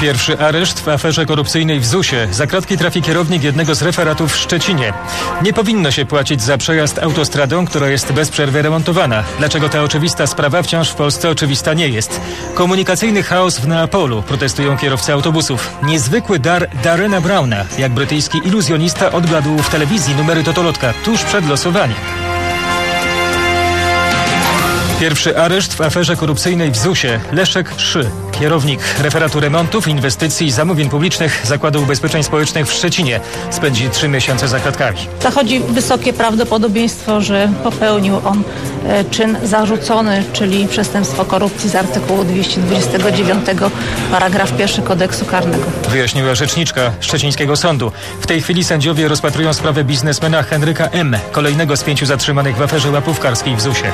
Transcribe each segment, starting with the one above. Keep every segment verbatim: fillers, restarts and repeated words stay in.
Pierwszy areszt w aferze korupcyjnej w zusie. Za kratki trafi kierownik jednego z referatów w Szczecinie. Nie powinno się płacić za przejazd autostradą, która jest bez przerwy remontowana. Dlaczego ta oczywista sprawa wciąż w Polsce oczywista nie jest? Komunikacyjny chaos w Neapolu. Protestują kierowcy autobusów. Niezwykły dar Darrena Browna, jak brytyjski iluzjonista odgadł w telewizji numery totolotka tuż przed losowaniem. Pierwszy areszt w aferze korupcyjnej w zusie. Leszek Szy, kierownik referatu remontów, inwestycji i zamówień publicznych Zakładu Ubezpieczeń Społecznych w Szczecinie. Spędzi trzy miesiące za kratkami. Zachodzi wysokie prawdopodobieństwo, że popełnił on e, czyn zarzucony, czyli przestępstwo korupcji z artykułu dwieście dwadzieścia dziewięć, paragraf pierwszy kodeksu karnego. Wyjaśniła rzeczniczka szczecińskiego sądu. W tej chwili sędziowie rozpatrują sprawę biznesmena Henryka M., kolejnego z pięciu zatrzymanych w aferze łapówkarskiej w zusie.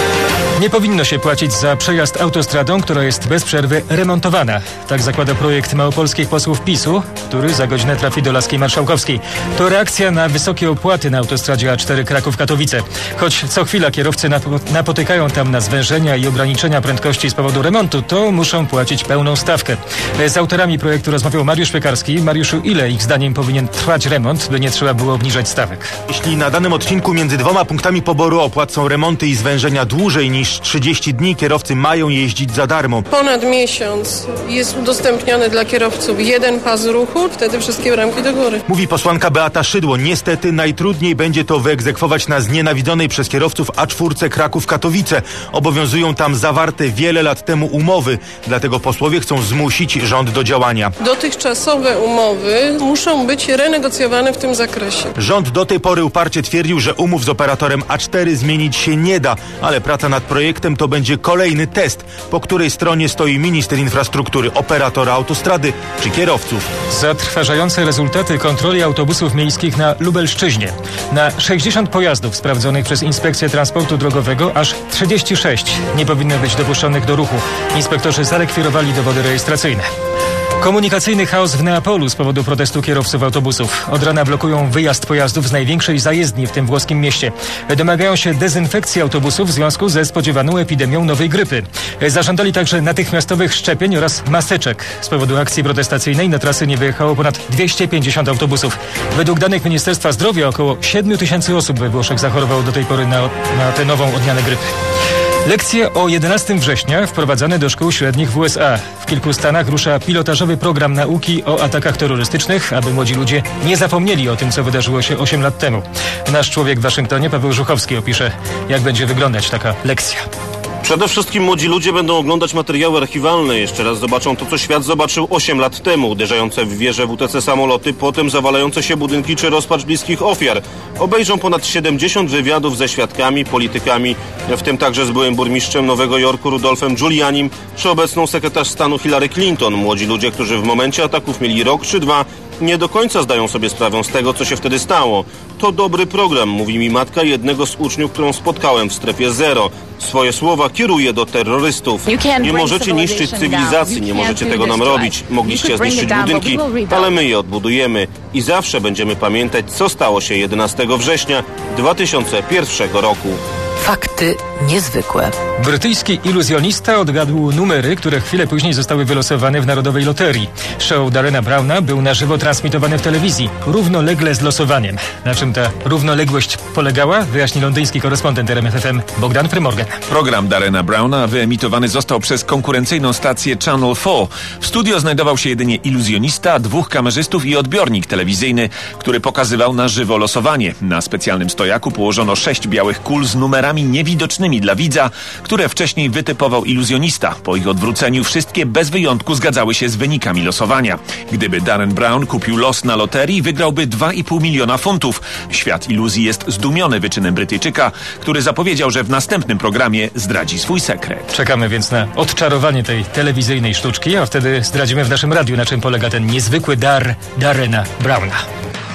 Nie powinno się płacić za przejazd autostradą, która jest bez przerwy remontowana. Tak zakłada projekt małopolskich posłów PiSu, który za godzinę trafi do Laskiej Marszałkowskiej. To reakcja na wysokie opłaty na autostradzie A cztery Kraków-Katowice. Choć co chwila kierowcy napotykają tam na zwężenia i ograniczenia prędkości z powodu remontu, to muszą płacić pełną stawkę. Z autorami projektu rozmawiał Mariusz Piekarski. Mariuszu, ile ich zdaniem powinien trwać remont, by nie trzeba było obniżać stawek? Jeśli na danym odcinku między dwoma punktami poboru opłat są remonty i zwężenia dłużej niż trzydzieści dni, kierowcy mają jeździć za darmo. Ponad miesiąc jest udostępniony dla kierowców jeden pas ruchu, wtedy wszystkie bramki do góry. Mówi posłanka Beata Szydło. Niestety najtrudniej będzie to wyegzekwować na znienawidzonej przez kierowców A cztery Kraków-Katowice. Obowiązują tam zawarte wiele lat temu umowy, dlatego posłowie chcą zmusić rząd do działania. Dotychczasowe umowy muszą być renegocjowane w tym zakresie. Rząd do tej pory uparcie twierdził, że umów z operatorem A cztery zmienić się nie da, ale praca nad projektem to będzie kolejny test, po której stronie stoi minister infrastruktury, operatora autostrady czy kierowców. Zatrważające rezultaty kontroli autobusów miejskich na Lubelszczyźnie. Na sześćdziesiąt pojazdów sprawdzonych przez Inspekcję Transportu Drogowego aż trzydzieści sześć nie powinno być dopuszczonych do ruchu. Inspektorzy zarekwirowali dowody rejestracyjne. Komunikacyjny chaos w Neapolu z powodu protestu kierowców autobusów. Od rana blokują wyjazd pojazdów z największej zajezdni w tym włoskim mieście. Domagają się dezynfekcji autobusów w związku ze spodziewaną epidemią nowej grypy. Zażądali także natychmiastowych szczepień oraz maseczek. Z powodu akcji protestacyjnej na trasy nie wyjechało ponad dwieście pięćdziesiąt autobusów. Według danych Ministerstwa Zdrowia około siedem tysięcy osób we Włoszech zachorowało do tej pory na, na tę nową odmianę grypy. Lekcje o jedenastego września wprowadzane do szkół średnich w U S A. W kilku stanach rusza pilotażowy program nauki o atakach terrorystycznych, aby młodzi ludzie nie zapomnieli o tym, co wydarzyło się osiem lat temu. Nasz człowiek w Waszyngtonie, Paweł Żuchowski, opisze, jak będzie wyglądać taka lekcja. Przede wszystkim młodzi ludzie będą oglądać materiały archiwalne. Jeszcze raz zobaczą to, co świat zobaczył osiem lat temu. Uderzające w wieże W T C samoloty, potem zawalające się budynki czy rozpacz bliskich ofiar. Obejrzą ponad siedemdziesiąt wywiadów ze świadkami, politykami, w tym także z byłym burmistrzem Nowego Jorku Rudolfem Giulianim, czy obecną sekretarz stanu Hillary Clinton. Młodzi ludzie, którzy w momencie ataków mieli rok czy dwa, nie do końca zdają sobie sprawę z tego, co się wtedy stało. To dobry program, mówi mi matka jednego z uczniów, którą spotkałem w strefie zero. Swoje słowa kieruje do terrorystów. Nie możecie niszczyć cywilizacji, nie możecie tego nam robić. Mogliście zniszczyć budynki, ale my je odbudujemy. I zawsze będziemy pamiętać, co stało się jedenastego września dwa tysiące pierwszego roku. Fakty niezwykłe. Brytyjski iluzjonista odgadł numery, które chwilę później zostały wylosowane w Narodowej Loterii. Show Darrena Browna był na żywo transmitowany w telewizji, równolegle z losowaniem. Na czym ta równoległość polegała, wyjaśni londyński korespondent R M F F M Bogdan Frymorgan. Program Darrena Browna wyemitowany został przez konkurencyjną stację Channel cztery. W studio znajdował się jedynie iluzjonista, dwóch kamerzystów i odbiornik telewizyjny, który pokazywał na żywo losowanie. Na specjalnym stojaku położono sześć białych kul z numerami niewidocznymi dla widza, które wcześniej wytypował iluzjonista. Po ich odwróceniu wszystkie bez wyjątku zgadzały się z wynikami losowania. Gdyby Darren Brown kupił los na loterii, wygrałby dwa i pół miliona funtów. Świat iluzji jest zdumiony wyczynem Brytyjczyka, który zapowiedział, że w następnym programie zdradzi swój sekret. Czekamy więc na odczarowanie tej telewizyjnej sztuczki, a wtedy zdradzimy w naszym radiu, na czym polega ten niezwykły dar Darrena Browna.